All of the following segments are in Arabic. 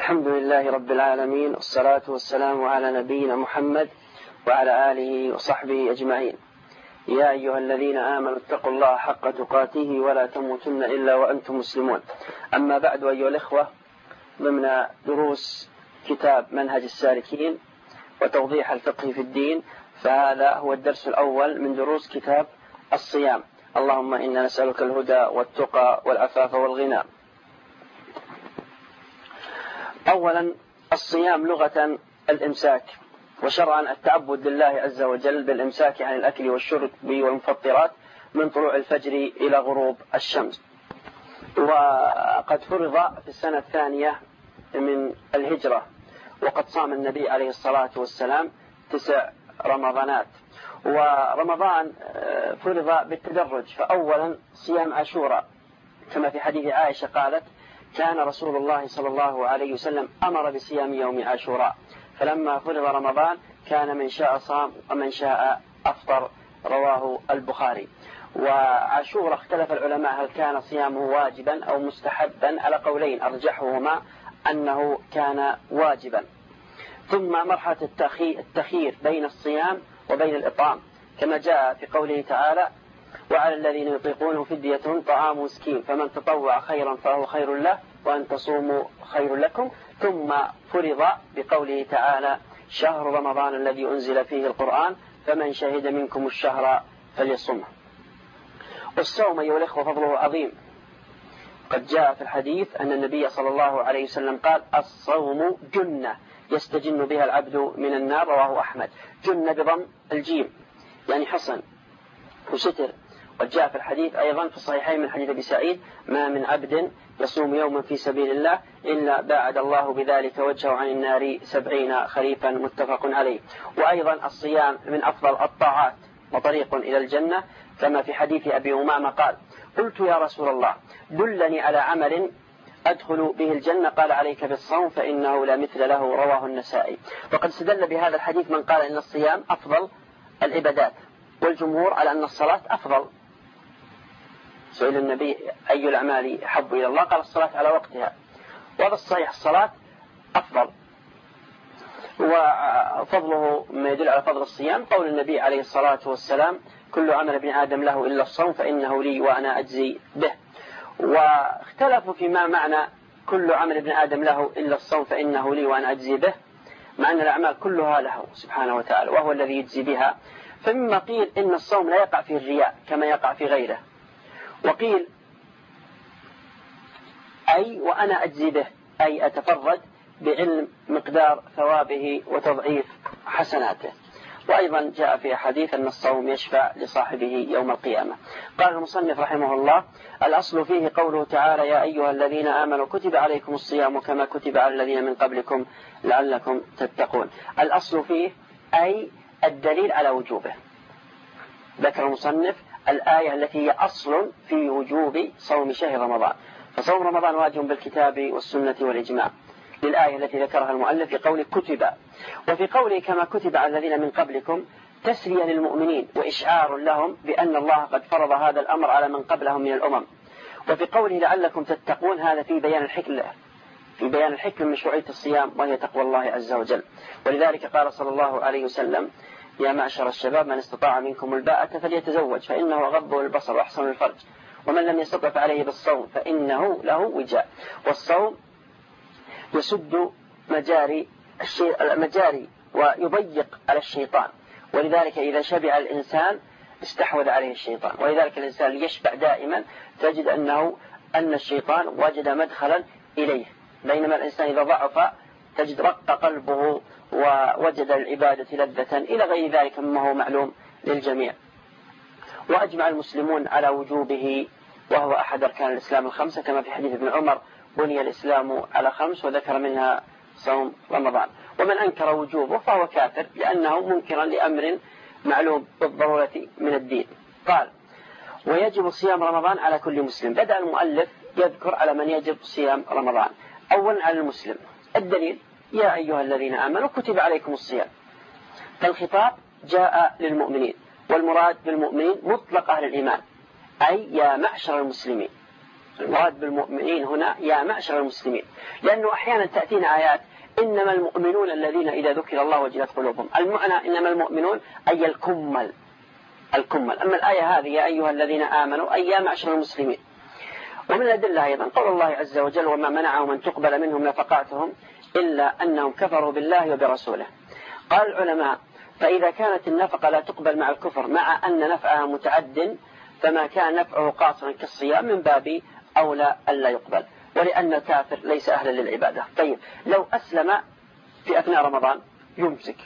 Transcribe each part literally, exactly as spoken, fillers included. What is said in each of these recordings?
الحمد لله رب العالمين، والصلاة والسلام على نبينا محمد وعلى آله وصحبه أجمعين. يا أيها الذين آمنوا اتقوا الله حق تقاته ولا تموتن إلا وأنتم مسلمون. أما بعد، أيها الإخوة، ضمن دروس كتاب منهج السالكين وتوضيح الفقه في الدين، فهذا هو الدرس الأول من دروس كتاب الصيام. اللهم إنا نسألك الهدى والتقى والعفاف والغنى. أولا، الصيام لغة الإمساك، وشرعا التعبد لله عز وجل بالإمساك عن الأكل والشرب والمفطرات من طلوع الفجر إلى غروب الشمس. وقد فرض في السنة الثانية من الهجرة، وقد صام النبي عليه الصلاة والسلام تسع رمضانات. ورمضان فرض بالتدرج، فأولا صيام عاشوراء كما في حديث عائشة قالت: كان رسول الله صلى الله عليه وسلم أمر بصيام يوم عاشوراء، فلما فرض رمضان كان من شاء صام ومن شاء أفطر، رواه البخاري. وعاشوراء اختلف العلماء هل كان صيامه واجبا أو مستحبا، على قولين أرجحهما أنه كان واجبا. ثم مرحلة التخيير بين الصيام وبين الإطعام، كما جاء في قوله تعالى: وعلى الذين يطيقونه فدية طعام مسكين فمن تطوع خيرا فهو خير له وأن تصوموا خير لكم. ثم فرض بقوله تعالى: شهر رمضان الذي أنزل فيه القرآن فمن شهد منكم الشهر فليصمه. والصوم أيها الإخوة فضله عظيم، قد جاء في الحديث أن النبي صلى الله عليه وسلم قال: الصوم جنة يستجن بها العبد من النار، رواه أحمد. جنة بضم الجيم يعني حصن وستر. قد جاء في الحديث أيضا في الصحيحين من حديث أبي سعيد: ما من عبد يصوم يوما في سبيل الله إلا باعد الله بذلك وجهه عن النار سبعين خريفا، متفق عليه. وأيضا الصيام من أفضل الطاعات وطريق إلى الجنة، كما في حديث أبي أمامة قال: قلت يا رسول الله دلني على عمل أدخل به الجنة، قال: عليك بالصوم فإنه لا مثل له، رواه النسائي. وقد استدل بهذا الحديث من قال إن الصيام أفضل العبادات، والجمهور على أن الصلاة أفضل. سئل النبي: أي الأعمال حب إلى الله؟ قال: الصلاة على وقتها. وهذا الصحيح، الصلاة أفضل. وفضله ما يدل على فضل الصيام قول النبي عليه الصلاة والسلام: كل عمل ابن آدم له إلا الصوم فإنه لي وأنا أجزي به. واختلفوا فيما معنى كل عمل ابن آدم له إلا الصوم فإنه لي وأنا أجزي به، مع أن الأعمال كلها له سبحانه وتعالى وهو الذي يجزي بها. فمما قيل إن الصوم لا يقع فيه الرياء كما يقع في غيره، وقيل أي وأنا أجزي به، أي أتفرد بعلم مقدار ثوابه وتضعيف حسناته. وأيضا جاء في حديث أن الصوم يشفع لصاحبه يوم القيامة. قال المصنف رحمه الله: الأصل فيه قوله تعالى: يا أيها الذين آمنوا كتب عليكم الصيام كما كتب على الذين من قبلكم لعلكم تتقون. الأصل فيه أي الدليل على وجوبه. ذكر المصنف الآية التي هي أصل في وجوب صوم شهر رمضان، فصوم رمضان واجب بالكتاب والسنة والإجماع، للآية التي ذكرها المؤلف في قول كتب. وفي قوله كما كتب على الذين من قبلكم تسلية للمؤمنين وإشعار لهم بأن الله قد فرض هذا الأمر على من قبلهم من الأمم. وفي قوله لعلكم تتقون هذا في بيان الحكمة في بيان الحكمة من مشروعية الصيام، وهي تقوى الله عز وجل. ولذلك قال صلى الله عليه وسلم: يا معشر الشباب من استطاع منكم الباءة فليتزوج فإنه أغض للبصر وأحسن للفرج، ومن لم يستطع فعليه بالصوم فإنه له وجاء. والصوم يسد مجاري المجاري ويضيق على الشيطان، ولذلك إذا شبع الإنسان استحوذ عليه الشيطان. ولذلك الإنسان يشبع دائما تجد أنه أن الشيطان وجد مدخلا إليه، بينما الإنسان إذا ضعف تجد رق قلبه ووجد العبادة لذة، إلى غير ذلك مما هو معلوم للجميع. وأجمع المسلمون على وجوبه، وهو أحد أركان الإسلام الخمسة، كما في حديث ابن عمر: بني الإسلام على خمس، وذكر منها صوم رمضان. ومن أنكر وجوبه فهو كافر، لأنه منكرا لأمر معلوم بالضرورة من الدين. قال: ويجب صيام رمضان على كل مسلم. بدأ المؤلف يذكر على من يجب صيام رمضان. أولا على المسلم. الدليل: يا أيها الذين آمنوا كتب عليكم الصيام. فالخطاب جاء للمؤمنين، والمراد بالمؤمنين مطلق أهل الإيمان، أي يا معشر المسلمين. المراد بالمؤمنين هنا يا معشر المسلمين، لأنه أحيانا تأتينا آيات إنما المؤمنون الذين إذا ذكر الله وجلت قلوبهم. المعنى إنما المؤمنون أي الكمل الكمل. أما الآية هذه يا أيها الذين آمنوا أي يا معشر المسلمين. ومن الأدلة أيضا قول الله عز وجل وما منعهم أن تقبل منهم نفقاتهم إلا أنهم كفروا بالله وبرسوله. قال العلماء فإذا كانت النفقة لا تقبل مع الكفر مع أن نفعها متعد فما كان نفعه قاصرا كالصيام من باب أولى ألا يقبل، ولأن الكافر ليس أهلا للعبادة. طيب لو أسلم في أثناء رمضان يمسك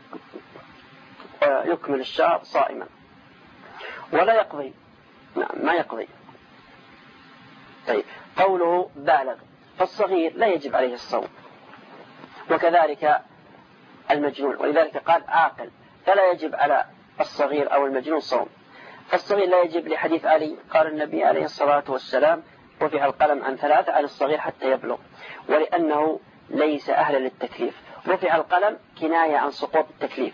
يكمل الشهر صائما ولا يقضي، نعم ما يقضي. طيب قوله بالغ، فالصغير لا يجب عليه الصوم، وكذلك المجنون، ولذلك قال عاقل، فلا يجب على الصغير أو المجنون صوم. فالصغير لا يجب لحديث علي قال النبي عليه الصلاة والسلام رفع القلم عن ثلاثة عن الصغير حتى يبلغ، ولأنه ليس أهلا للتكليف. رفع القلم كناية عن سقوط التكليف.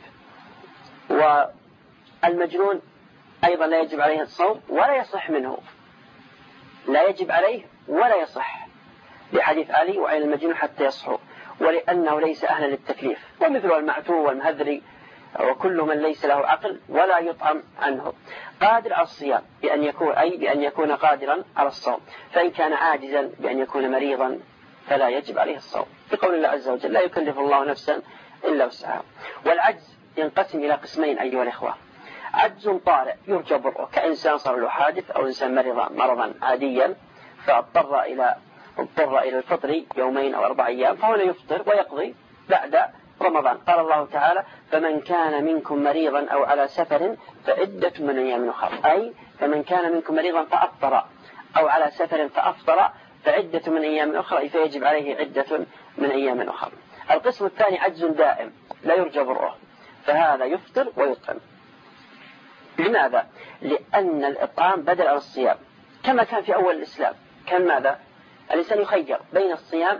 والمجنون أيضا لا يجب عليه الصوم ولا يصح منه، لا يجب عليه ولا يصح لحديث علي وعن المجنون حتى يصحو، ولأنه ليس أهلا للتكليف. ومثل المعتو والمهذري وكل من ليس له عقل ولا يطعم عنه. قادر على الصيام بأن يكون أي بأن يكون قادرا على الصوم، فإن كان عاجزا بأن يكون مريضا فلا يجب عليه الصوم، في قول الله عز وجل لا يكلف الله نفسا إلا وسعها. والعجز ينقسم إلى قسمين أيها الإخوة: عجز طارئ يرجى برؤه، كإنسان صار له حادث أو إنسان مرض مرضا عاديا فاضطر إلى اضطر إلى الفطر يومين أو أربع أيام، فهنا يفطر ويقضي بعد رمضان. قال الله تعالى فمن كان منكم مريضا أو على سفر فعدة من أيام أخرى، أي فمن كان منكم مريضا فأفطر أو على سفر فأفطر فعدة من أيام أخرى، فيجب عليه عدة من أيام أخرى. القسم الثاني عجز دائم لا يرجى برؤه، فهذا يفطر ويطعم. لماذا؟ لأن الإطعام بدل عن الصيام، كما كان في أول الإسلام. كان ماذا؟ الإنسان يخير بين الصيام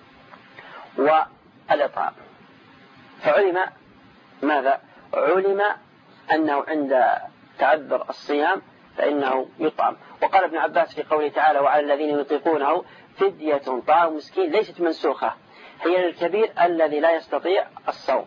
والإطعام، فعلم ماذا؟ علم أنه عند تعذر الصيام فإنه يطعم. وقال ابن عباس في قوله تعالى وعلى الذين يطيقونه فدية طعام مسكين ليست منسوخة، هي للكبير الذي لا يستطيع الصوم.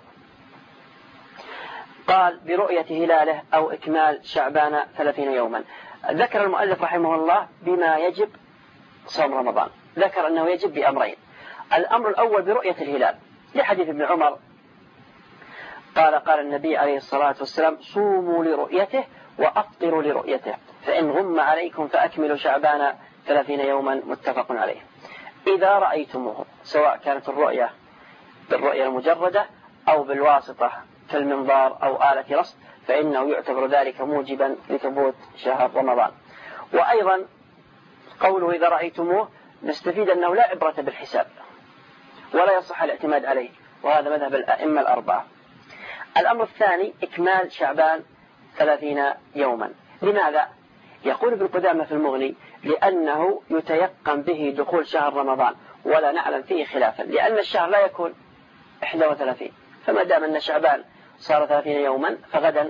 قال برؤية هلاله أو إكمال شعبان ثلاثين يوما. ذكر المؤلف رحمه الله بما يجب صوم رمضان، ذكر أنه يجب بأمرين. الأمر الأول برؤية الهلال لحديث ابن عمر قال قال النبي عليه الصلاة والسلام صوموا لرؤيته وأفطروا لرؤيته، فإن غم عليكم فأكملوا شعبان ثلاثين يوما، متفق عليه. إذا رأيتموه، سواء كانت الرؤية بالرؤية المجردة أو بالواسطة كالمنظار أو آلة رصد، فإنه يعتبر ذلك موجبا لثبوت شهر رمضان. وأيضا قوله إذا رأيتموه نستفيد أنه لا عبرة بالحساب ولا يصح الاعتماد عليه، وهذا مذهب الأئمة الأربعة. الأمر الثاني إكمال شعبان ثلاثين يوما. لماذا؟ يقول ابن قدامة في المغني لأنه يتيقن به دخول شهر رمضان ولا نعلم فيه خلافا، لأن الشهر لا يكون إحدى وثلاثين، فما دام أن شعبان صار ثلاثين يوما فغدا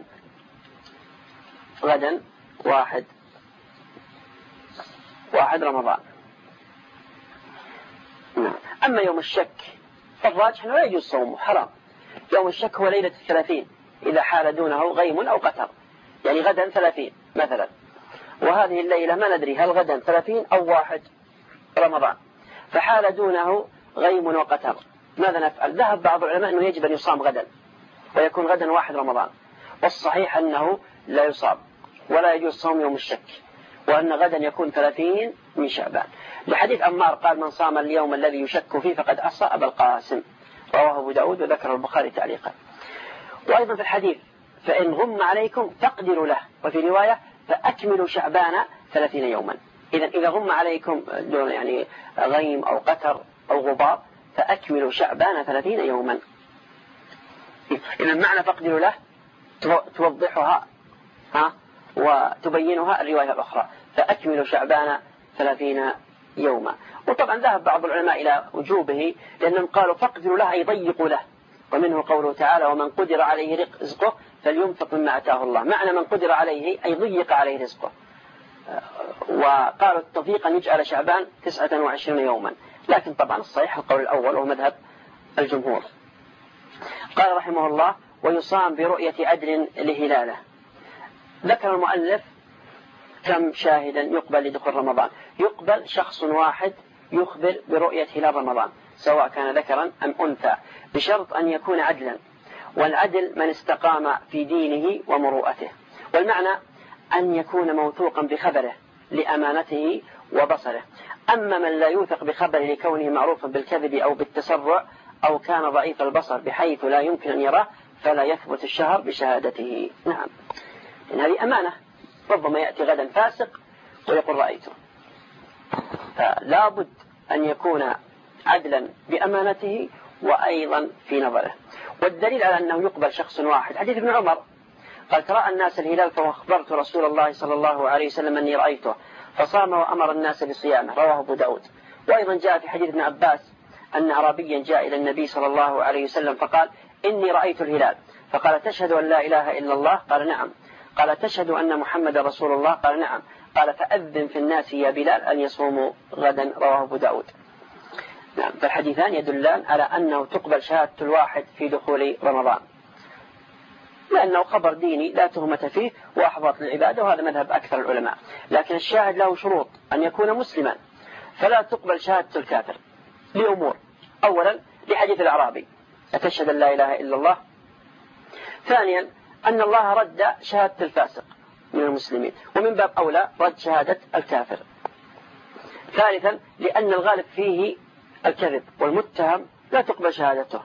غدا واحد واحد رمضان. أما يوم الشك فالراجح أنه لا يجوز صومه، حرام. يوم الشك هو ليلة الثلاثين إذا حال دونه غيم أو قتر، يعني غدا ثلاثين مثلا، وهذه الليلة ما ندري هل غدا ثلاثين أو واحد رمضان، فحال دونه غيم وقتر، ماذا نفعل؟ ذهب بعض العلماء أنه يجب أن يصام غدا ويكون غدا واحد رمضان، والصحيح أنه لا يصام ولا يجوز صوم يوم الشك، وأن غدا يكون ثلاثين من شعبان، لحديث عمار قال من صام اليوم الذي يشك فيه فقد عصى أبا القاسم، رواه أبو داود وذكر البخاري تعليقا. وأيضا في الحديث فإن غم عليكم فاقدروا له، وفي رواية فأكملوا شعبان ثلاثين يوما. إذا إذا غم عليكم دون يعني غيم أو قتر أو غبار فأكملوا شعبان ثلاثين يوما. إذا معنى فاقدروا له توضحها ها وتبينها الرواية الأخرى، فأكملوا شعبان ثلاثين يوما. وطبعا ذهب بعض العلماء إلى وجوبه لأنهم قالوا فاقدروا له أي ضيقوا له، ومنه قوله تعالى ومن قدر عليه رزقه فلينفق مما أتاه الله. معنى من قدر عليه أي ضيق عليه رزقه، وقالوا التوفيق أن يجعل شعبان تسعة وعشرين يوما، لكن طبعا الصحيح القول الأول وهو مذهب الجمهور. قال رحمه الله: ويصام برؤية عدل لهلاله. ذكر المؤلف كم شاهدا يقبل لدخول رمضان. يقبل شخص واحد يخبر برؤية هلال رمضان سواء كان ذكرا أم أنثى، بشرط أن يكون عدلا، والعدل من استقام في دينه ومروءته. والمعنى أن يكون موثوقا بخبره لأمانته وبصره. أما من لا يوثق بخبره لكونه معروفا بالكذب أو بالتسرع أو كان ضعيف البصر بحيث لا يمكن أن يراه فلا يثبت الشهر بشهادته. نعم، إن هذه أمانة، ربما يأتي غدا فاسق ويقول رأيته، فلا بد أن يكون عدلا بأمانته وأيضا في نظره. والدليل على أنه يقبل شخص واحد حديث ابن عمر قال: ترى الناس الهلال فأخبرت رسول الله صلى الله عليه وسلم أني رأيته فصام وأمر الناس بصيامه، رواه أبو داود. وأيضا جاء في حديث ابن عباس أن أعرابيا جاء إلى النبي صلى الله عليه وسلم فقال: إني رأيت الهلال، فقال: تشهد أن لا إله إلا الله؟ قال: نعم. قال: تشهد أن محمد رسول الله؟ قال: نعم. قال: فأذن في الناس يا بلال أن يصوموا غدا، رواه أبو داود. نعم، فالحديثان يدلان على أنه تقبل شهادة الواحد في دخول رمضان، لأنه خبر ديني لا تهمة فيه وأحباط للعبادة، وهذا مذهب أكثر العلماء. لكن الشاهد له شروط: أن يكون مسلما، فلا تقبل شهادة الكافر لأمور: أولا لحديث الأعرابي أتشهد أن لا إله إلا الله. ثانيا أن الله رد شهادة الفاسق من المسلمين، ومن باب أولى رد شهادة الكافر. ثالثا لأن الغالب فيه الكذب والمتهم لا تقبل شهادته.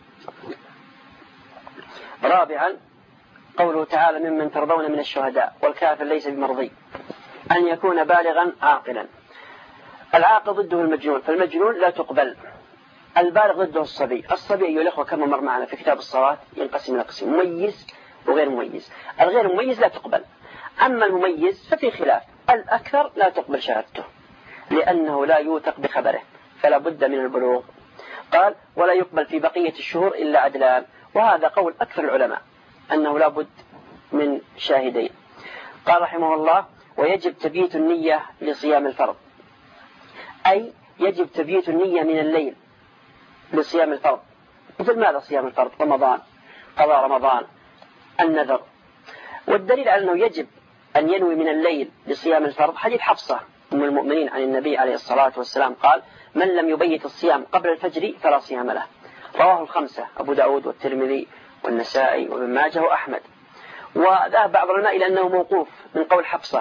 رابعا قوله تعالى: ممن ترضون من الشهداء، والكافر ليس بمرضي، أن يكون بالغا عاقلا. العاقل ضده المجنون، فالمجنون لا تقبل. البالغ ضده الصبي. الصبي أيها الأخوة كما مر معنا في كتاب الصلاة ينقسم إلى قسم: مميز وغير مميز. الغير مميز لا تقبل، أما المميز ففي خلاف، الأكثر لا تقبل شهادته لأنه لا يوثق بخبره فلا بد من البلوغ. قال: ولا يقبل في بقية الشهور إلا عدلان، وهذا قول أكثر العلماء أنه لا بد من شاهدين. قال رحمه الله: ويجب تبييت النية لصيام الفرض، أي يجب تبييت النية من الليل لصيام الفرض. مثل ماذا صيام الفرض؟ رمضان، قضاء رمضان، النذر. والدليل على أنه يجب أن ينوي من الليل لصيام الفرض حديث حفصة أم المؤمنين عن النبي عليه الصلاة والسلام قال: من لم يبيت الصيام قبل الفجر فلا صيام له، رواه الخمسة: أبو داود والترمذي والنسائي وابن ماجه وأحمد. وذهب بعض العلماء إلى أنه موقوف من قول حفصة،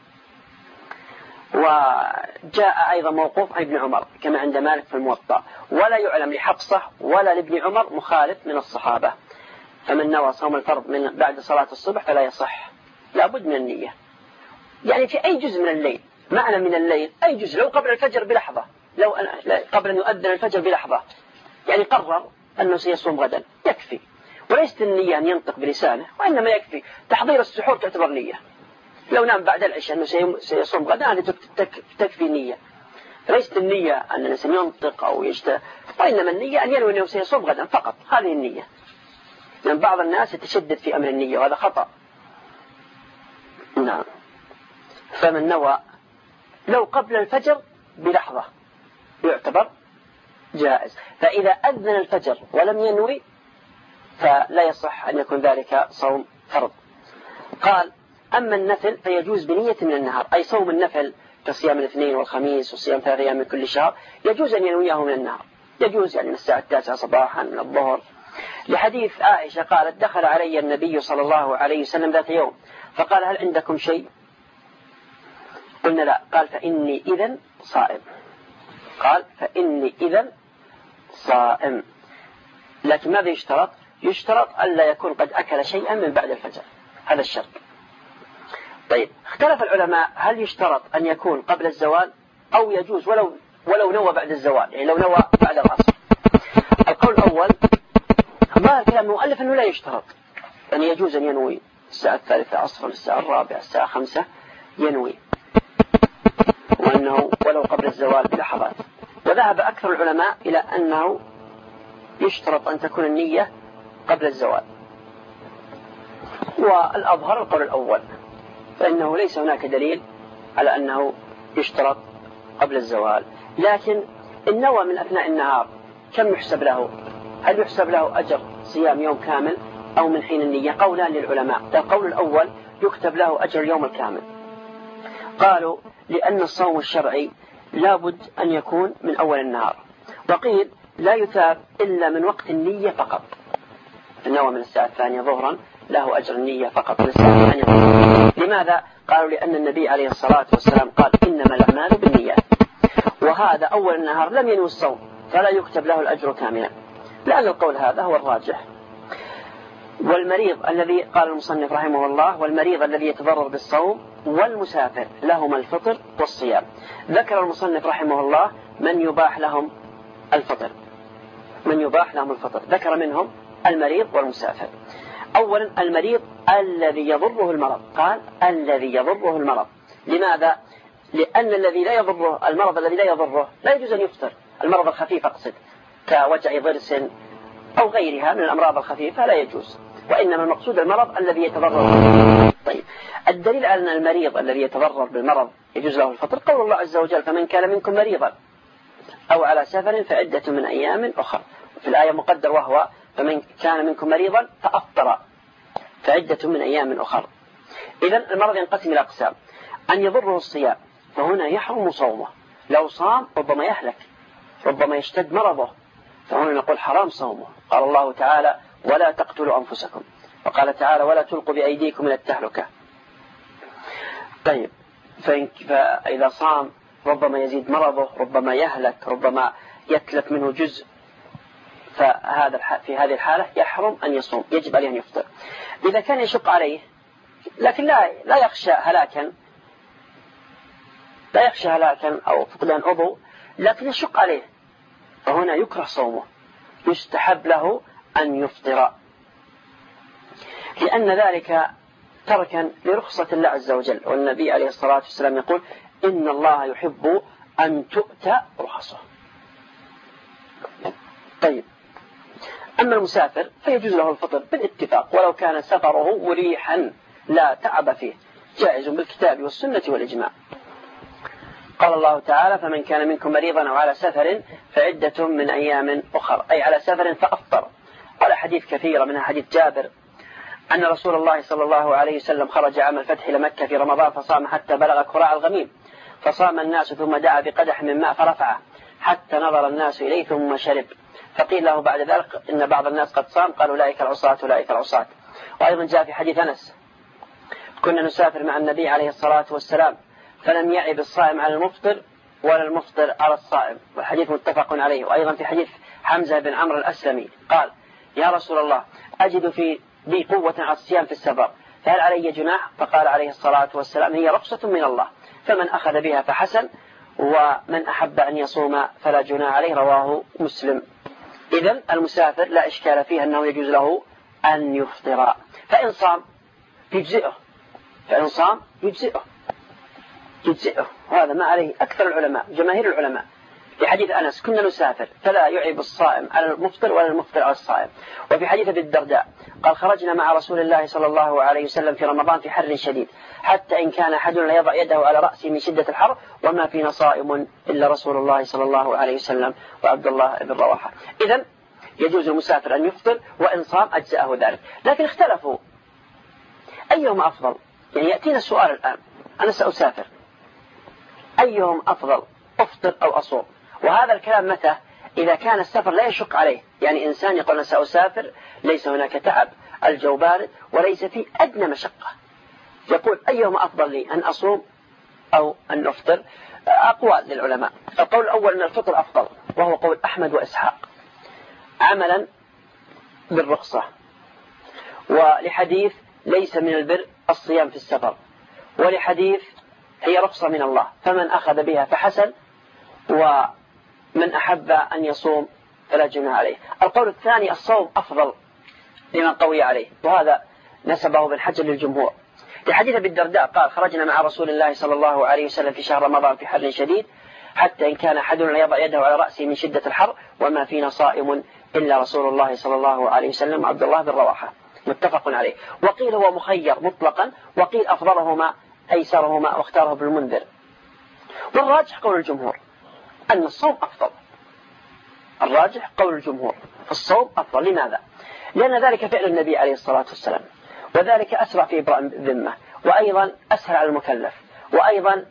وجاء أيضا موقوف عن ابن عمر كما عند مالك في الموطأ، ولا يعلم لحفصة ولا لابن عمر مخالف من الصحابة. فمن نوى صوم الفرض من بعد صلاة الصبح فلا يصح، لا بد من النية، يعني في أي جزء من الليل. معنى من الليل أي جزء، لو قبل الفجر بلحظة، لو قبل أن يؤذن الفجر بلحظة، يعني قرر أنه سيصوم غدا يكفي، وليست النية أن ينطق بلسانه، وإنما يكفي تحضير السحور تعتبر نية. لو نام بعد العشاء أنه سيصوم غدا هذه تكفي نية، ليست النية أن الإنسان ينطق أو يجتهد، وإنما النية أن ينوي أنه سيصوم غدا فقط، هذه النية. لأن بعض الناس يتشدد في أمر النية وهذا خطأ. نعم، فمن نوى لو قبل الفجر بلحظة يعتبر جائز، فإذا أذن الفجر ولم ينوي فلا يصح أن يكون ذلك صوم فرض. قال: أما النفل فيجوز بنية من النهار، أي صوم النفل كصيام الاثنين والخميس وصيام ثلاث أيام من كل شهر يجوز أن ينويه من النهار، يجوز يعني من الساعة التاسعة صباحا من الظهر، لحديث عائشة قالت: دخل علي النبي صلى الله عليه وسلم ذات يوم فقال: هل عندكم شيء؟ قلنا لا. قال: فإني إذن صائم. قال: فإني إذن صائم. لكن ماذا يشترط؟ يشترط ألا يكون قد أكل شيئا من بعد الفجر، هذا الشرط. طيب، اختلف العلماء هل يشترط أن يكون قبل الزوال أو يجوز ولو ولو نوى بعد الزوال، يعني لو نوى بعد العصر. القول الأول ظاهر كلام المؤلف أنه لا يشترط، أن يجوز أن ينوي الساعة الثالثة عصرا، الساعة الرابعة، الساعة خمسة ينوي، وأنه ولو قبل الزوال بلحظات. وذهب أكثر العلماء إلى أنه يشترط أن تكون النية قبل الزوال، والأظهر القول الأول، فإنه ليس هناك دليل على أنه يشترط قبل الزوال. لكن إن نوى من أثناء النهار كم يحسب له؟ هل يحسب له أجر صيام يوم كامل أو من حين النية؟ قولان للعلماء. القول الأول يكتب له أجر اليوم الكامل. قالوا لأن الصوم الشرعي لابد أن يكون من أول النهار، وقيل لا يثاب إلا من وقت النية فقط. النوى من الساعة الثانية ظهرا له أجر النية فقط من الساعة الثانية ظهرا. لماذا؟ قالوا لأن النبي عليه الصلاة والسلام قال إنما الأعمال بالنيات، وهذا أول النهار لم ينوي الصوم فلا يكتب له الأجر كاملا. لأن القول هذا هو الراجح. والمريض الذي قال المصنف رحمه الله والمريض الذي يتضرر بالصوم والمسافر لهما الفطر والصيام. ذكر المصنف رحمه الله من يباح لهم الفطر من يباح لهم الفطر ذكر منهم المريض والمسافر. أولا المريض الذي يضره المرض، قال الذي يضره المرض. لماذا؟ لأن الذي لا يضره المرض الذي لا يضره لا يجوز أن يفطر. المرض الخفيف أقصد كوجع ضرس أو غيرها من الأمراض الخفيفة لا يجوز، وإنما المقصود المرض الذي يتضرر. طيب الدليل على أن المريض الذي يتضرر بالمرض يجوز له الفطر قول الله عز وجل فمن كان منكم مريضا أو على سفر فعدة من أيام أخرى. في الآية مقدر وهو فمن كان منكم مريضا فأفطر فعدة من أيام أخرى. إذن المرض ينقسم إلى أقسام: أن يضره الصيام فهنا يحرم صومه، لو صام ربما يهلك ربما يشتد مرضه، فهنا نقول حرام صومه. قال الله تعالى ولا تقتلوا أنفسكم، وقال تعالى ولا تلقوا بأيديكم من التهلكة. طيب فإذا صام ربما يزيد مرضه، ربما يهلك، ربما يتلف منه جزء، فهذا في هذه الحالة يحرم أن يصوم، يجب عليه أن يفطر. إذا كان يشق عليه لكن لا لا يخشى هلاكا لا يخشى هلاكا أو فقدان عضو لكن يشق عليه، فهنا يكره صومه، يستحب له أن يفطر، لأن ذلك تركا لرخصة الله عز وجل. والنبي عليه الصلاة والسلام يقول إن الله يحب أن تؤتى رخصه. طيب أما المسافر فيجوز له الفطر بالاتفاق ولو كان سفره مريحا لا تعب فيه، جائز بالكتاب والسنة والإجماع. قال الله تعالى فمن كان منكم مريضا أو على سفر فعدة من أيام أخرى، أي على سفر فأفطر. قال حديث كثيرة منها حديث جابر أن رسول الله صلى الله عليه وسلم خرج عام الفتح إلى مكة في رمضان فصام حتى بلغ كراع الغميم، فصام الناس ثم دعا بقدح من ماء فرفعه حتى نظر الناس إليه ثم شرب، فقيل له بعد ذلك إن بعض الناس قد صام، قالوا أولئك العصاة أولئك العصاة. وأيضا جاء في حديث أنس كنا نسافر مع النبي عليه الصلاة والسلام فلم يعب الصائم على المفطر ولا المفطر على الصائم، والحديث متفق عليه. وأيضا في حديث حمزة بن عمرو الأسلمي قال يا رسول الله أجد في بي قوة على الصيام في السفر فهل علي جناح؟ فقال عليه الصلاة والسلام هي رخصة من الله فمن أخذ بها فحسن ومن أحب أن يصوم فلا جناح عليه، رواه مسلم. إذن المسافر لا إشكال فيه أنه يجوز له أن يفطر، فإن صام يجزئه فإن صام يجزئه يجزئه وهذا ما عليه أكثر العلماء جماهير العلماء. في حديث أنس كنا نسافر فلا يعيب الصائم على المفطر ولا المفطر على الصائم. وفي حديث ابي الدرداء قال خرجنا مع رسول الله صلى الله عليه وسلم في رمضان في حر شديد حتى إن كان أحدنا لا يضع يده على رأسه من شدة الحر وما فينا صائم إلا رسول الله صلى الله عليه وسلم وعبد الله بن رواحة. إذن يجوز المسافر أن يفطر وإن صام أجزأه ذلك. لكن اختلفوا أيهم أفضل، يعني يأتينا السؤال الآن أنا سأسافر أيهم أفضل أفطر أو أصوم؟ وهذا الكلام متى؟ إذا كان السفر لا يشق عليه، يعني إنسان يقول أنا سأسافر ليس هناك تعب، الجو بارد وليس فيه أدنى مشقة، يقول أيهما أفضل لي أن أصوم أو أن أفطر؟ أقوال للعلماء. القول الأول أن الفطر أفضل وهو قول أحمد وإسحاق عملا بالرخصة، ولحديث ليس من البر الصيام في السفر، ولحديث هي رخصة من الله فمن أخذ بها فحسن ومن أحب أن يصوم فلا جناح عليه. القول الثاني الصوم أفضل لمن قوي عليه، وهذا نسبه ابن حجر للجمهور لحديث ابي الدرداء قال خرجنا مع رسول الله صلى الله عليه وسلم في شهر رمضان في حر شديد حتى إن كان أحدنا لا يضع يده على رأسه من شدة الحر وما فينا صائم إلا رسول الله صلى الله عليه وسلم عبد الله بن رواحة، متفق عليه. وقيل هو مخير مطلقا، وقيل أفضلهما أيسرهما واختاره ابن المنذر والراجح قول الجمهور أن الصوم أفضل. الراجح قول الجمهور الصوم أفضل. لماذا؟ لأن ذلك فعل النبي عليه الصلاة والسلام، وذلك أسرع في إبراء الذمة، وأيضا أسهل على المكلف، وأيضا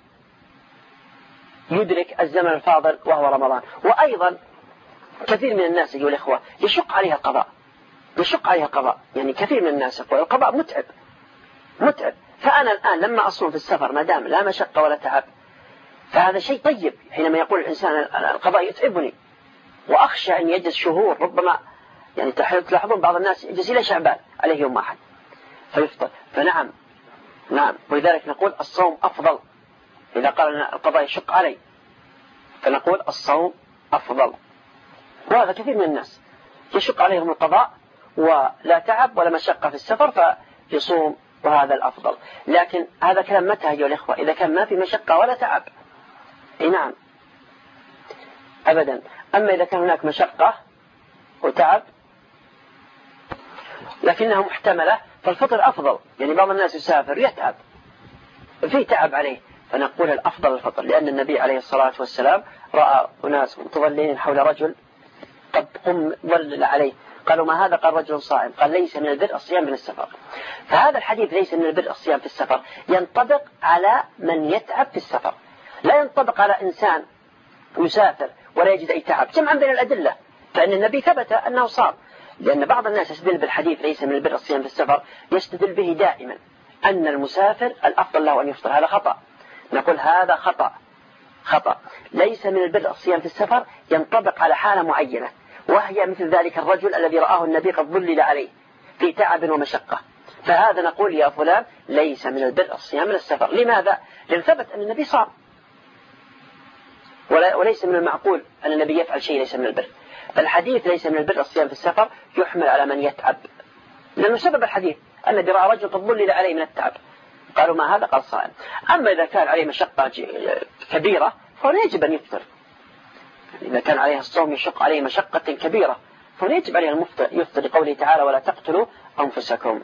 يدرك الزمن الفاضل وهو رمضان، وأيضا كثير من الناس أيها الإخوة يشق عليها القضاء، يشق عليها القضاء، يعني كثير من الناس يقول القضاء متعب متعب، فأنا الآن لما أصوم في السفر ما دام لا مشقة ولا تعب فهذا شيء طيب. حينما يقول الإنسان القضاء يتعبني وأخشى أن يجلس شهور، ربما يعني تلاحظون بعض الناس يجلس إلى شعبان عليه يوم واحد فيفطر، فنعم نعم، ولذلك نقول الصوم أفضل. إذا قال لنا القضاء يشق علي فنقول الصوم أفضل. وهذا كثير من الناس يشق عليهم القضاء ولا تعب ولا مشقة في السفر فيصوم، وهذا الأفضل. لكن هذا كلام متى أيها الإخوة؟ إذا كان ما في مشقة ولا تعب. إيه نعم أبدا. أما إذا كان هناك مشقة وتعب لكنها محتملة فالفطر أفضل. يعني بعض الناس يسافر يتعب فيه تعب عليه، فنقول الأفضل الفطر، لأن النبي عليه الصلاة والسلام رأى أناس متظللين حول رجل قد قم ظلل عليه، قالوا ما هذا؟ قال رجل صائم، قال ليس من البر الصيام من السفر. فهذا الحديث ليس من البر الصيام في السفر ينطبق على من يتعب في السفر، لا ينطبق على إنسان يسافر ولا يجد أي تعب، جمعا بين الأدلة. فإن النبي ثبت أنه صام، لأن بعض الناس يستدل بالحديث ليس من البر الصيام في السفر يستدل به دائما أن المسافر الأفضل له أن يفطر. هذا خطأ، نقول هذا خطأ خطأ. ليس من البر الصيام في السفر ينطبق على حالة معينة، وهي مثل ذلك الرجل الذي رآه النبي قد ظلل عليه في تعب ومشقة، فهذا نقول يا فلان ليس من البر الصيام من السفر. لماذا؟ لأن ثبت أن النبي صام، وليس من المعقول أن النبي يفعل شيء ليس من البر. فالحديث ليس من البر الصيام في السفر يحمل على من يتعب، لأنه سبب الحديث أن النبي رأى رجل قد ظلل عليه من التعب، قالوا ما هذا؟ قال صائم. أما إذا كان عليه مشقة كبيرة فهو يجب أن يفطر. إذا كان عليه الصوم يشق عليه مشقة كبيرة فهو يجب عليه المفطر يفطر، لقوله تعالى ولا تقتلوا أنفسكم.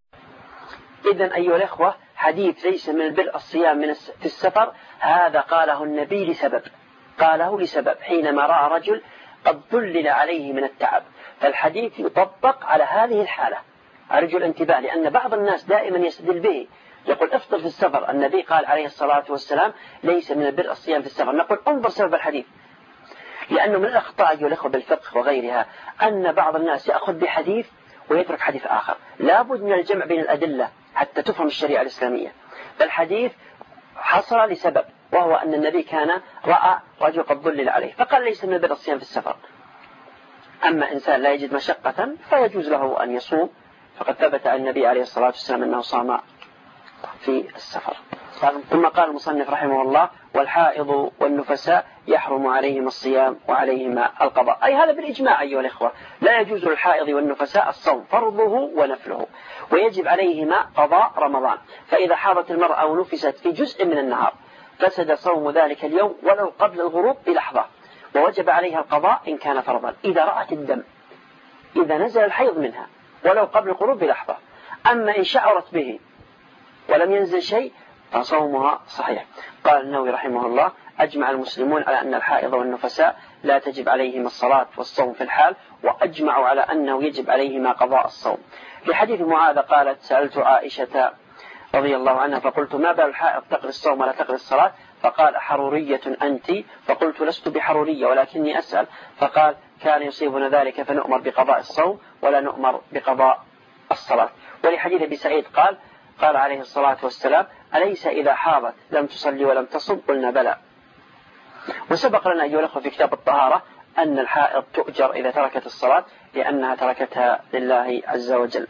إذن أيها الأخوة حديث ليس من البر الصيام من في السفر هذا قاله النبي لسبب، قاله لسبب حينما رأى رجل قد ظلل عليه من التعب، فالحديث يطبق على هذه الحالة. أرجو الانتباه، لأن بعض الناس دائما يستدل به يقول افطر في السفر، النبي قال عليه الصلاة والسلام ليس من البر الصيام في السفر. نقول انظر سبب الحديث، لأنه من الأخطاء أيها الأخوة بالفقه وغيرها أن بعض الناس يأخذ بحديث ويترك حديث آخر. لا بد من الجمع بين الأدلة حتى تفهم الشريعة الإسلامية. فالحديث حصل لسبب، وهو أن النبي كان رأى رجل قد ظلل عليه فقال ليس من البر الصيام في السفر. أما إنسان لا يجد مشقة فيجوز له أن يصوم، فقد ثبت عن النبي عليه الصلاة والسلام أنه صام في السفر. ثم قال المصنف رحمه الله والحائض والنفساء يحرم عليهما الصيام وعليهما القضاء. أي هذا بالإجماع أيها الإخوة، لا يجوز للحائض والنفساء الصوم فرضه ونفله، ويجب عليهما قضاء رمضان. فإذا حاضت المرأة ونفست في جزء من النهار فسد صوم ذلك اليوم ولو قبل الغروب بلحظة، ووجب عليها القضاء إن كان فرضا إذا رأت الدم، إذا نزل الحيض منها ولو قبل الغروب بلحظة. أما إن شعرت به ولم ينزل شيء فصومها صحيح. قال النووي رحمه الله أجمع المسلمون على أن الحائض والنفساء لا تجب عليهما الصلاة والصوم في الحال، وأجمعوا على أنه يجب عليهما قضاء الصوم. في حديث معاذ قالت سألت عائشة رضي الله عنها فقلت ما بال الحائض تقضي الصوم ولا تقضي الصلاة؟ فقال حرورية أنت؟ فقلت لست بحرورية ولكني أسأل. فقال كان يصيبنا ذلك فنؤمر بقضاء الصوم ولا نؤمر بقضاء الصلاة. ولحديث أبي سعيد قال قال عليه الصلاة والسلام أليس إذا حاضت لم تصلي ولم تصم؟ قلنا بلى. وسبق لنا أيها الأخوة في كتاب الطهارة أن الحائض تؤجر إذا تركت الصلاة لأنها تركتها لله عز وجل.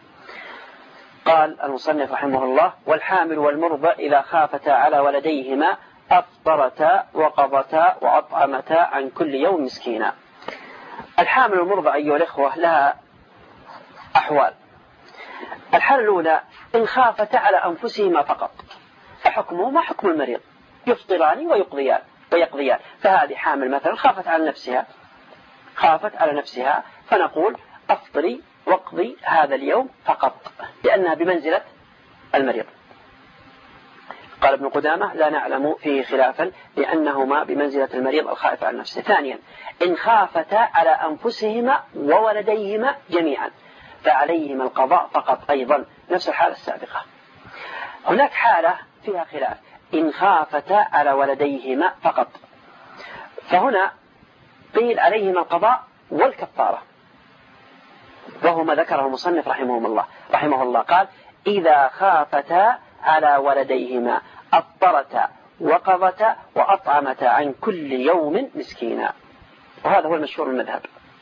قال المصنف رحمه الله والحامل والمرضع إذا خافتا على ولديهما أفطرتا وقضتا وأطعمتا عن كل يوم مسكينا. الحامل والمرضع أيها الأخوة لها أحوال. الحالة الأولى إن خافتا على أنفسهما فقط فحكمه ما حكم المريض، يفطران ويقضيان ويقضيان. فهذه حامل مثلا خافت على نفسها خافت على نفسها فنقول أفطري واقضي هذا اليوم فقط، لأنها بمنزلة المريض. قال ابن قدامة لا نعلم فيه خلافا لأنهما بمنزلة المريض الخائف عن نفسه. ثانيا إن خافتا على أنفسهما وولديهما جميعا فعليهما القضاء فقط أيضا نفس الحالة السابقة. هناك حالة فيها خلاف إن خافتا على ولديهما فقط، فهنا قيل عليهما القضاء والكفارة، وهو ما ذكره المصنف رحمه الله رحمه الله قال إذا خافتا على ولديهما أفطرتا وقضتا وأطعمتا عن كل يوم مسكينا، وهذا هو المشهور المذهب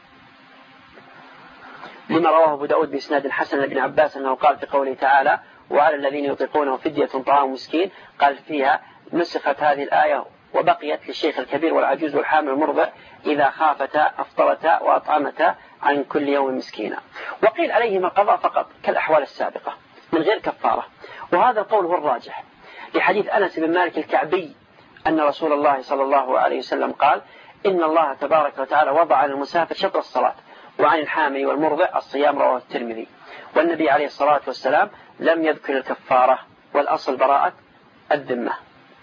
لما رواه أبو داود بإسناد حسن لابن عباس أنه قال في قوله تعالى وعلى الذين يطيقونه فدية طعام مسكين، قال فيها نسخت هذه الآية وبقيت للشيخ الكبير والعجوز والحامل المرضع إذا خافتا أفطرتا وأطعمتا عن كل يوم مسكينا. وقيل عليهما القضاء فقط كالأحوال السابقة من غير كفارة، وهذا القول هو الراجح لحديث أنس بن مالك الكعبي أن رسول الله صلى الله عليه وسلم قال إن الله تبارك وتعالى وضع على المسافر شطر الصلاة وعن الحامل والمرضع الصيام، رواه الترمذي. والنبي عليه الصلاة والسلام لم يذكر الكفارة، والأصل براءة الذمة.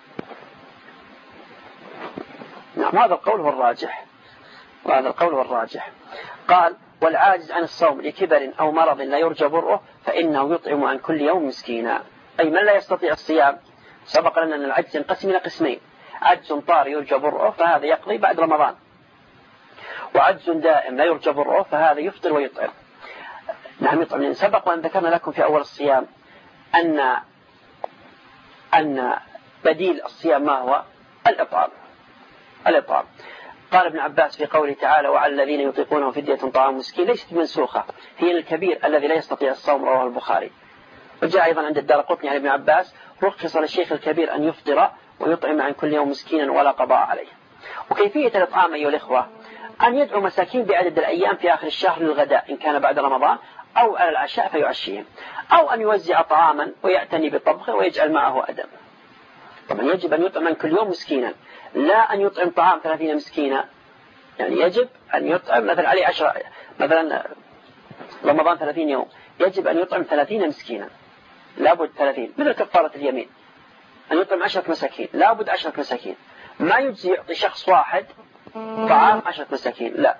نعم هذا القول هو الراجح، وهذا القول هو الراجح. قال والعاجز عن الصوم لكبر أو مرض لا يرجى برؤه فإنه يطعم عن كل يوم مسكينا، أي من لا يستطيع الصيام. سبق لنا أن العجز ينقسم إلى قسمين، عجز طارئ يرجى برؤه فهذا يقضي بعد رمضان، وعجز دائم لا يرجى برؤه فهذا يفطر ويطعم. نعم يطعم. سبق وأن ذكرنا لكم في أول الصيام أن أن بديل الصيام ما هو؟ الإطعام. الإطعام. قال ابن عباس في قوله تعالى وعلى الذين يطيقونه فدية طعام مسكين ليست منسوخة، هي الكبير الذي لا يستطيع الصوم، رواه البخاري. وجاء أيضا عند الدارقطني عن ابن عباس رخص للشيخ الكبير أن يفطر ويطعم عن كل يوم مسكينا ولا قضاء عليه. وكيفية الإطعام أيها الإخوة أن يدعو مساكين بعدد الأيام في آخر الشهر للغداء إن كان بعد رمضان، أو على العشاء فيعشيهم، أو أن يوزع طعاما ويعتني بطبخه ويجعل معه أدم. طبعا يجب أن يطعم عن كل يوم مسكينا، لا أن يطعم طعام ثلاثين مسكينا. يعني يجب أن يطعم مثلا عليه عشرة، مثلا رمضان ثلاثين يوم يجب أن يطعم ثلاثين مسكينا، لابد ثلاثين، مثل كفارة اليمين أن يطعم عشرة مساكين، لابد عشرة مساكين. ما يجزي يعطي شخص واحد طعام عشرة مساكين، لا.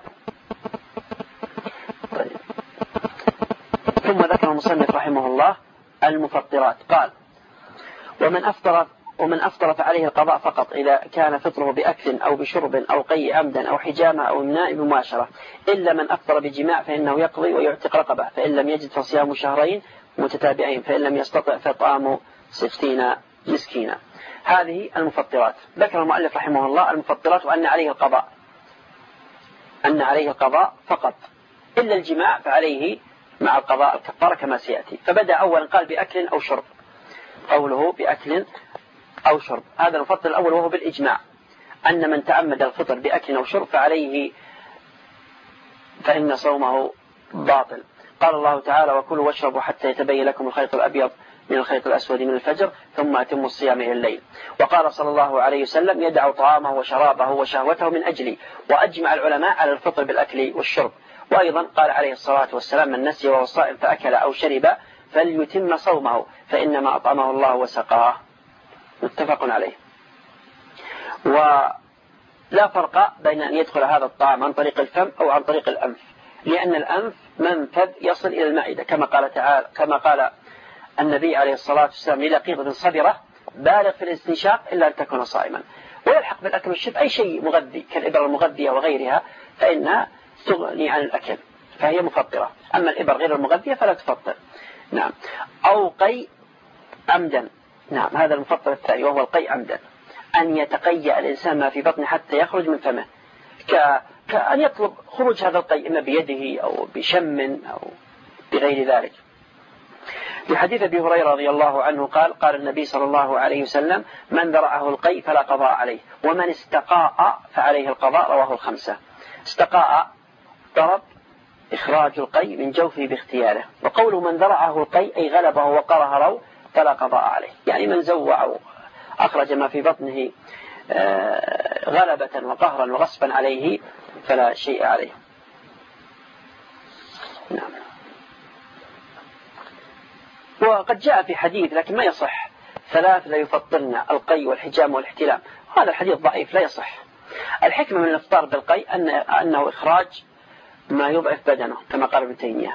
طيب. ثم ذكر المصنف رحمه الله المفطرات، قال ومن أفطر ومن أفطر فعليه القضاء فقط إذا كان فطره بأكل أو بشرب أو قي عمدا أو حجامة أو إمناء بمباشرة، إلا من أفطر بجماع فإنه يقضي ويعتق رقبة، فإن لم يجد فصيام شهرين متتابعين، فإن لم يستطع فطعام ستين مسكينا. هذه المفطرات. ذكر المؤلف رحمه الله المفطرات وأن عليه القضاء أن عليه القضاء فقط، إلا الجماع فعليه مع القضاء الكفارة كما سيأتي. فبدأ أولا قال بأكل أو شرب، قوله بأكل أو شرب هذا المفطر الأول وهو بالإجماع أن من تعمد الفطر بأكل أو شرب فعليه فإن صومه باطل. قال الله تعالى وكلوا واشربوا حتى يتبين لكم الخيط الأبيض من الخيط الأسود من الفجر ثم أتموا الصيام إلى الليل. وقال صلى الله عليه وسلم يدع طعامه وشرابه وشهوته من أجلي، وأجمع العلماء على الفطر بالأكل والشرب. وأيضا قال عليه الصلاة والسلام من نسي وهو صائم فأكل أو شرب فليتم صومه فإنما أطعمه الله وسقاه، متفق عليه. ولا فرق بين أن يدخل هذا الطعام عن طريق الفم أو عن طريق الأنف، لأن الأنف منفذ يصل إلى المعدة، كما قال تعالى كما قال النبي عليه الصلاة والسلام للقيطة صبرة بالغ في الاستنشاق إلا أن تكون صائما. ويلحق بالأكل والشرب أي شيء مغذي كالإبر المغذية وغيرها فإنها تغني عن الأكل فهي مفطرة، أما الإبر غير المغذية فلا تفطر. نعم. أو قي عمدا، نعم هذا المفطر الثاني وهو القي عمدا، أن يتقيأ الإنسان ما في بطنه حتى يخرج من فمه، ك... كأن يطلب خروج هذا القي إما بيده أو بشم أو بغير ذلك. في حديث أبي هريرة رضي الله عنه قال قال النبي صلى الله عليه وسلم من ذرعه القي فلا قضاء عليه، ومن استقاء فعليه القضاء، رواه الخمسة. استقاء طلب إخراج القي من جوفه باختياره، وقوله من ذرعه القي أي غلبه وقرهره فلا قضاء عليه، يعني من زوع أخرج ما في بطنه غلبة وقهرا وغصبا عليه فلا شيء عليه. نعم. وقد جاء في حديث لكن ما يصح ثلاث لا يفطرن: القي والحجام والاحتلام. هذا الحديث ضعيف لا يصح. الحكمة من الإفطار بالقي أن أنه إخراج ما يضعف بدنه كما قال ابن تيمية.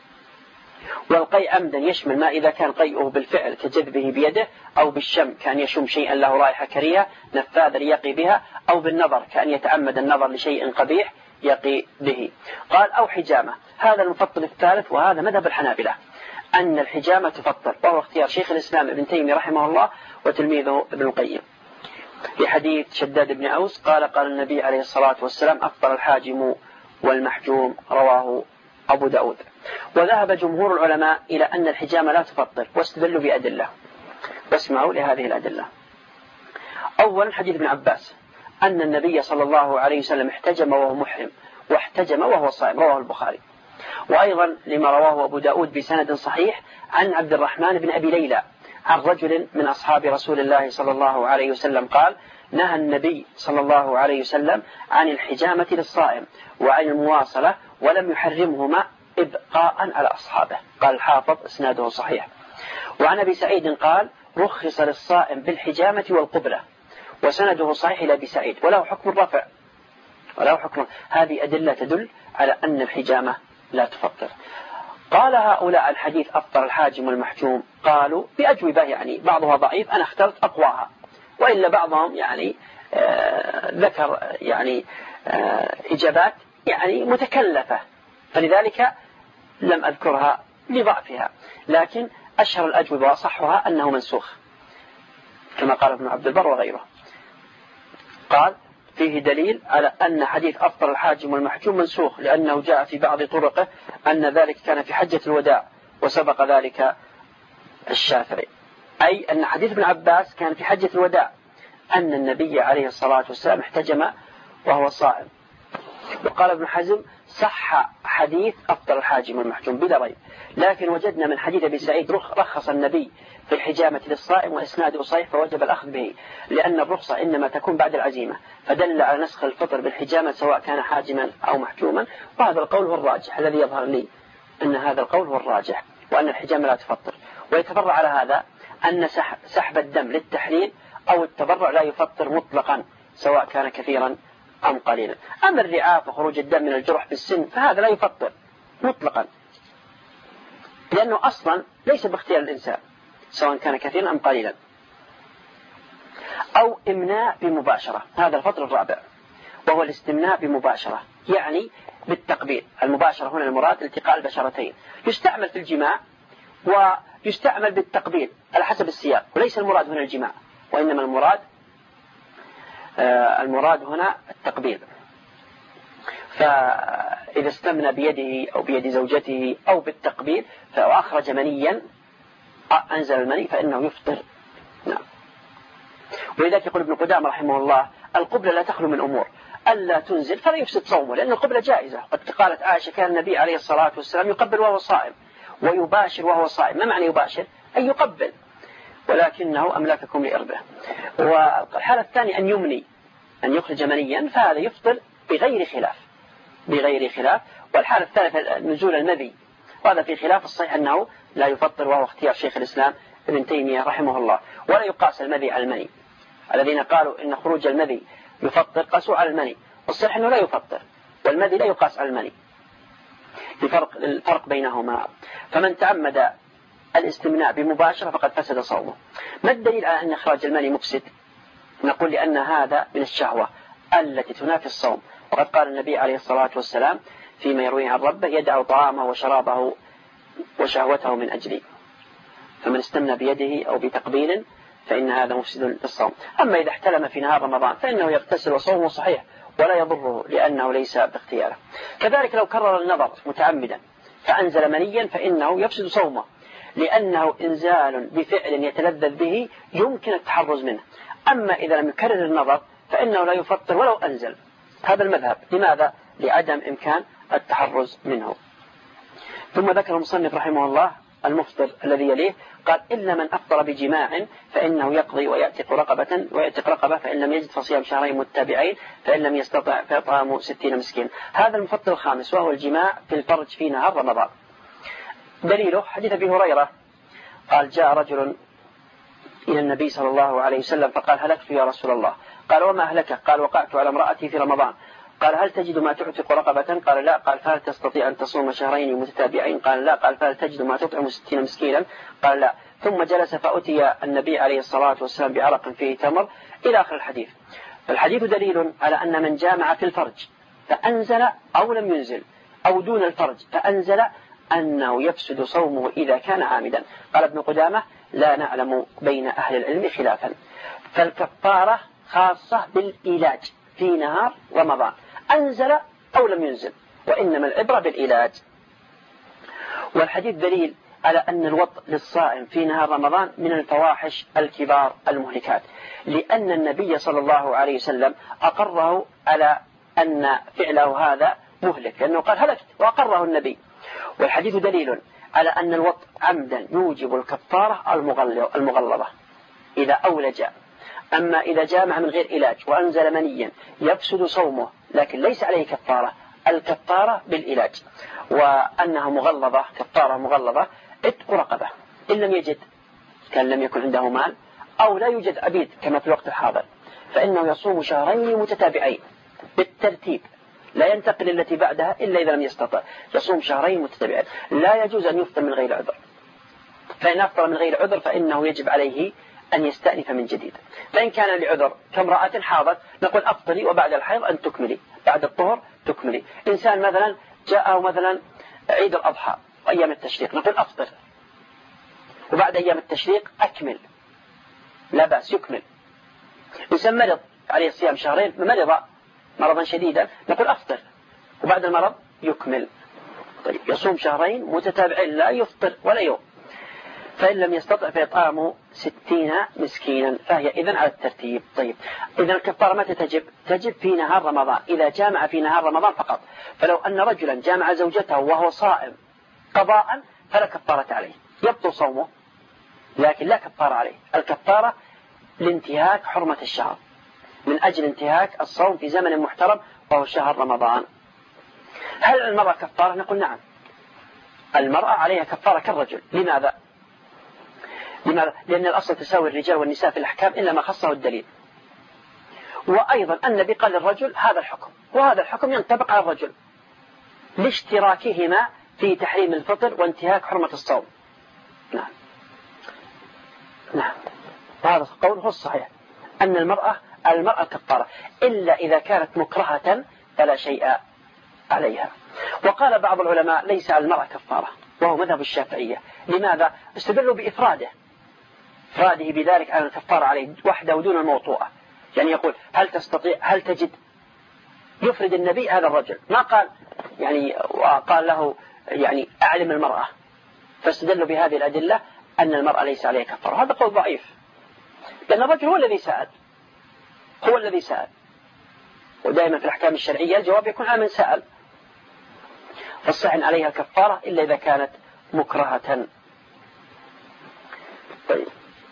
والقي عمدا يشمل ما إذا كان قيئه بالفعل كجذبه بيده، أو بالشم كان يشم شيئا له رائحة كريهة نفاذ ليقي بها، أو بالنظر كأن يتعمد النظر لشيء قبيح يقي به. قال: أو حجامة. هذا المفطر الثالث، وهذا مذهب الحنابلة، أن الحجامة تفطر، وهو اختيار شيخ الإسلام ابن تيمية رحمه الله وتلميذه ابن القيم، لحديث شداد بن أوس قال: قال النبي عليه الصلاة والسلام: أفطر الحاجم والمحجوم، رواه أبو داود. وذهب جمهور العلماء إلى أن الحجامة لا تفطر، واستدلوا بأدلة، واسمعوا لهذه الأدلة. أولا حديث ابن عباس أن النبي صلى الله عليه وسلم احتجم وهو محرم، واحتجم وهو صائم، رواه البخاري. وأيضا لما رواه أبو داود بسند صحيح عن عبد الرحمن بن أبي ليلى عن رجل من أصحاب رسول الله صلى الله عليه وسلم قال: نهى النبي صلى الله عليه وسلم عن الحجامة للصائم وعن المواصلة، ولم يحرمهما إبقاء على أصحابه. قال الحافظ: اسناده صحيح. وعن أبي سعيد قال: رخص للصائم بالحجامة والقبلة، وسنده صحيح إلى أبي سعيد، وله حكم الرفع وله حكم. هذه أدلة تدل على أن الحجامة لا تفطر. قال هؤلاء الحديث أفطر الحاجم والمحجوم، قالوا بأجوبة يعني بعضها ضعيف، أنا اخترت أقواها، وإلا بعضهم يعني آه ذكر يعني آه إجابات يعني متكلفة، فلذلك لم أذكرها لضعفها، لكن أشهر الأجوبة وصحها أنه منسوخ كما قال ابن عبد البر وغيره. قال: فيه دليل على أن حديث أفطر الحاجم والمحجوم منسوخ، لأنه جاء في بعض طرقه أن ذلك كان في حجة الوداع، وسبق ذلك الشافعي، أي أن حديث ابن عباس كان في حجة الوداع أن النبي عليه الصلاة والسلام احتجم وهو صائم. وقال ابن حزم: صح حديث أفطر الحاجم والمحجوم بلا ريب، لكن وجدنا من حديث أبي سعيد رخص النبي في الحجامة للصائم، وإسناده صحيح، فوجب الأخذ به، لأن الرخصة إنما تكون بعد العزيمة، فدل على نسخ الفطر بالحجامة سواء كان حاجما أو محجوما. وهذا القول هو الراجح، الذي يظهر لي أن هذا القول هو الراجح، وأن الحجامة لا تفطر. ويتفرع على هذا أن سحب الدم للتحليل أو التبرع لا يفطر مطلقا، سواء كان كثيرا أم قليلا. أما الرعاف وخروج الدم من الجرح بالسن فهذا لا يفطر مطلقا، لأنه أصلا ليس باختيار الإنسان سواء كان كثيرا أم قليلا. أو إمناء بمباشرة، هذا الفطر الرابع، وهو الاستمناء بمباشرة، يعني بالتقبيل. المباشرة هنا المراد التقاء البشرتين، يستعمل في الجماع ويستعمل بالتقبيل على حسب السياق، وليس المراد هنا الجماع، وإنما المراد آه المراد هنا التقبيل. فإذا استمنى بيده أو بيد زوجته أو بالتقبيل فأخرج منيا أنزل المني فإنه يفطر. نعم. ولذلك يقول ابن قدامة رحمه الله: القبلة لا تخلو من أمور، ألا تنزل فلا يفسد صومه، لأن القبلة جائزة. قد قالت عائشة: كان النبي عليه الصلاة والسلام يقبل وهو صائم ويباشر وهو صائم. ما معنى يباشر؟ أن يقبل، ولكنه أملككم لإربه. والحالة الثانية أن يمني، أن يخرج منيا، فهذا يفطر بغير خلاف بغير خلاف. والحالة الثالثة نزول المذي، وهذا في خلاف الصحيح أنه لا يفطر، وهو اختيار شيخ الإسلام ابن تيمية رحمه الله. ولا يقاس المذي على المني، الذين قالوا إن خروج المذي يفطر قاسوا على المني، والصحيح أنه لا يفطر، والمذي لا يقاس على المني، الفرق, الفرق بينهما. فمن تعمد الاستمناء بمباشرة فقد فسد صومه. ما الدليل على أن إخراج المني مفسد؟ نقول لأن هذا من الشهوة التي تنافي الصوم، وقد قال النبي عليه الصلاة والسلام فيما يرويه عن ربه: يدع طعامه وشرابه وشهوته من أجلي. فمن استمنى بيده أو بتقبيل فإن هذا مفسد للصوم. أما إذا احتلم في نهار رمضان فإنه يغتسل وصومه صحيح ولا يضره، لأنه ليس باختياره. كذلك لو كرر النظر متعمدا فأنزل منيا فإنه يفسد صومه، لأنه إنزال بفعل يتلذذ به يمكن التحرز منه. أما إذا لم يكرر النظر فإنه لا يفطر ولو أنزل. هذا المذهب. لماذا؟ لعدم إمكان التحرز منه. ثم ذكر المصنف رحمه الله المفطر الذي يليه، قال: إلا من أفطر بجماع فإنه يقضي ويعتق رقبة ويعتق رقبة، فإن لم يجد فصيام شهرين متتابعين، فإن لم يستطع فإطعام ستين مسكين. هذا المفطر الخامس، وهو الجماع في الفرج في نهار رمضان. دليله حديث أبي هريرة قال: جاء رجل إلى النبي صلى الله عليه وسلم فقال هلكت يا رسول الله. قال وما أهلكك؟ قال وقعت على امرأتي في رمضان. قال هل تجد ما تعتق رقبة؟ قال لا. قال فهل تستطيع أن تصوم شهرين متتابعين؟ قال لا. قال فهل تجد ما تطعم ستين مسكينا؟ قال لا. ثم جلس فأتي النبي عليه الصلاة والسلام بعرق فيه تمر إلى آخر الحديث. الحديث دليل على أن من جامع في الفرج فأنزل أو لم ينزل أو دون الفرج فأنزل أنه يفسد صومه إذا كان عامدا. قال ابن قدامة لا نعلم بين أهل العلم خلافا. فالكفارة خاصة بالعلاج في نهار رمضان أنزل أو لم ينزل، وإنما العبرة بالعلاج. والحديث دليل على أن الوطء للصائم في نهار رمضان من الفواحش الكبار المهلكات، لأن النبي صلى الله عليه وسلم أقره على أن فعله هذا مهلك، لأنه قال هلكت وأقره النبي. والحديث دليل على أن الوطء عمدا يوجب الكفارة المغلظة إذا أولج. أما إذا جامع من غير علاج وأنزل منيا يفسد صومه لكن ليس عليه كفارة، الكفارة بالعلاج. وأنها مغلظة، كفارة مغلظة عتق رقبة إن لم يجد، كان لم يكن عنده مال أو لا يوجد عبيد كما في الوقت الحاضر، فإنه يصوم شهرين متتابعين بالترتيب، لا ينتقل التي بعدها إلا إذا لم يستطع. يصوم شهرين متتابعين، لا يجوز أن يفطر من غير عذر، فإن أفطر من غير عذر فإنه يجب عليه أن يستأنف من جديد. فإن كان لعذر كامرأة حاضت نقول أفطري وبعد الحيض أن تكملي، بعد الطهر تكملي. إنسان مثلا جاءه مثلا عيد الأضحى وأيام التشريق نقول أفطر وبعد أيام التشريق أكمل، لا بأس يكمل. إنسان مرض عليه صيام شهرين مرض مرضا شديدا نقول أفطر وبعد المرض يكمل. طيب يصوم شهرين متتابعين لا يفطر ولا يوم. فإن لم يستطع فيطعم ستين مسكينا، فهي إذن على الترتيب. طيب إذن الكفارة متى تجب؟ تجب في نهار رمضان، إذا جامع في نهار رمضان فقط. فلو أن رجلا جامع زوجته وهو صائم قضاء فلا كفارة عليه، يبطل صومه لكن لا كفارة عليه. الكفارة لانتهاك حرمة الشهر، من أجل انتهاك الصوم في زمن محترم وهو شهر رمضان. هل المرأة كفارة؟ نقول نعم، المرأة عليها كفارة كالرجل. لماذا؟ لماذا؟ لأن الأصل تساوي الرجال والنساء في الأحكام إلا ما خصه الدليل. وأيضا النبي قال للرجل هذا الحكم وهذا الحكم ينطبق على الرجل لاشتراكهما في تحريم الفطر وانتهاك حرمة الصوم. نعم نعم وهذا القول هو الصحيح، أن المرأة المرأة كفارة إلا إذا كانت مكرهة فلا شيء عليها. وقال بعض العلماء ليس على المرأة كفارة وهو مذهب الشافعية. لماذا؟ استدلوا بإفراده إفراده بذلك على الكفارة عليه وحده ودون الموطوءة. يعني يقول هل تستطيع هل تجد، يفرد النبي هذا الرجل، ما قال يعني وقال له يعني أعلم المرأة، فاستدلوا بهذه الأدلة أن المرأة ليس عليها كفارة. هذا قول ضعيف، لأن الرجل هو الذي سأل هو الذي سأل ودائما في الأحكام الشرعية الجواب يكون على من سأل. فالصحيح عليها كفارة إلا إذا كانت مكرهة. طيب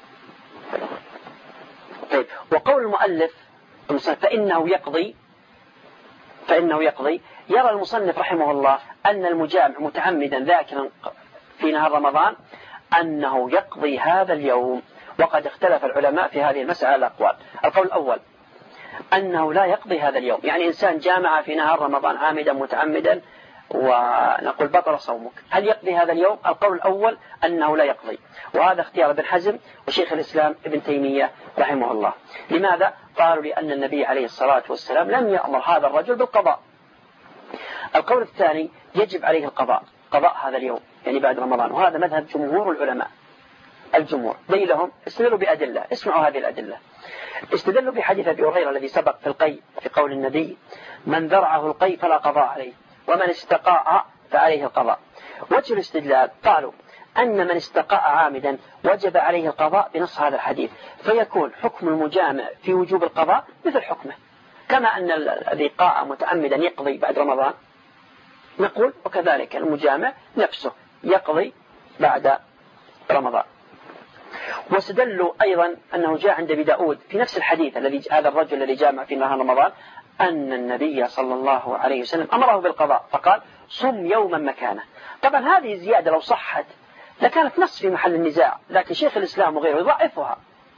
طيب وقول المؤلف فإنه يقضي فإنه يقضي يرى المصنف رحمه الله أن المجامع متعمدا ذاكرا في نهار رمضان أنه يقضي هذا اليوم. وقد اختلف العلماء في هذه المسألة الأقوال. القول الأول أنه لا يقضي هذا اليوم، يعني إنسان جامع في نهار رمضان عامدا متعمدا ونقول بطل صومك، هل يقضي هذا اليوم؟ القول الأول أنه لا يقضي، وهذا اختيار ابن حزم وشيخ الإسلام ابن تيمية رحمه الله. لماذا؟ قالوا لأن النبي عليه الصلاة والسلام لم يأمر هذا الرجل بالقضاء. القول الثاني يجب عليه القضاء قضاء هذا اليوم يعني بعد رمضان، وهذا مذهب جمهور العلماء. الجمهور دليلهم استدلوا بأدلة، اسمعوا هذه الأدلة. استدلوا بحديث أبي هريرة الذي سبق في القي في قول النبي من ذرعه القي فلا قضاء عليه ومن استقاء فعليه القضاء. وجه الاستدلال قالوا أن من استقاء عامدا وجب عليه القضاء بنص هذا الحديث، فيكون حكم المجامع في وجوب القضاء مثل حكمه، كما أن الذي قاء متعمدا يقضي بعد رمضان نقول وكذلك المجامع نفسه يقضي بعد رمضان. واستدلوا أيضا أنه جاء عند أبي داود في نفس الحديث الذي هذا الرجل الذي جامع في نهار رمضان أن النبي صلى الله عليه وسلم أمره بالقضاء فقال صم يوما مكانه. طبعا هذه الزيادة لو صحت لكانت نص في محل النزاع، لكن شيخ الإسلام وغيره يضعفها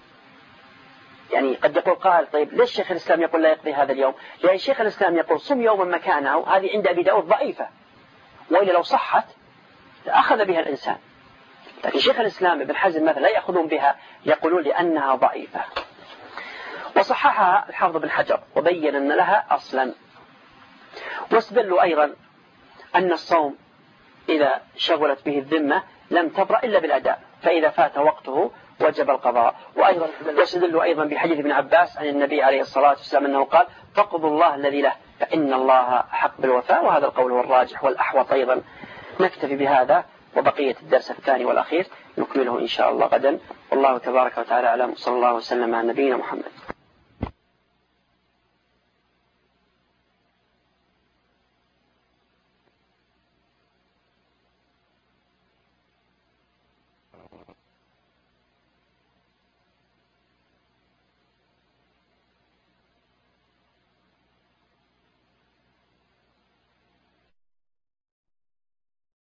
يعني قد يقول قائل طيب ليش شيخ الإسلام يقول لا يقضي هذا اليوم؟ لأن شيخ الإسلام يقول صم يوما مكانه، هذه عند أبي داود ضعيفة، وإلا لو صحت أخذ بها الإنسان. لكن شيخ الإسلام ابن حزم مثلا لا يأخذون بها، يقولون لأنها ضعيفة. وصححها الحافظ بن حجر وبين أن لها أصلا. واستدلوا أيضا أن الصوم إذا شغلت به الذمة لم تبرأ إلا بالأداء، فإذا فات وقته وجب القضاء. وأيضا واستدلوا أيضا بحديث ابن عباس عن النبي عليه الصلاة والسلام أنه قال فاقضوا الله الذي له فإن الله حق بالوفاء، وهذا القول هو الراجح والأحوط أيضا. نكتفي بهذا، وبقية الدرس الثاني والأخير نكمله إن شاء الله غدا، والله تبارك وتعالى أعلم، صلى الله وسلم على نبينا محمد.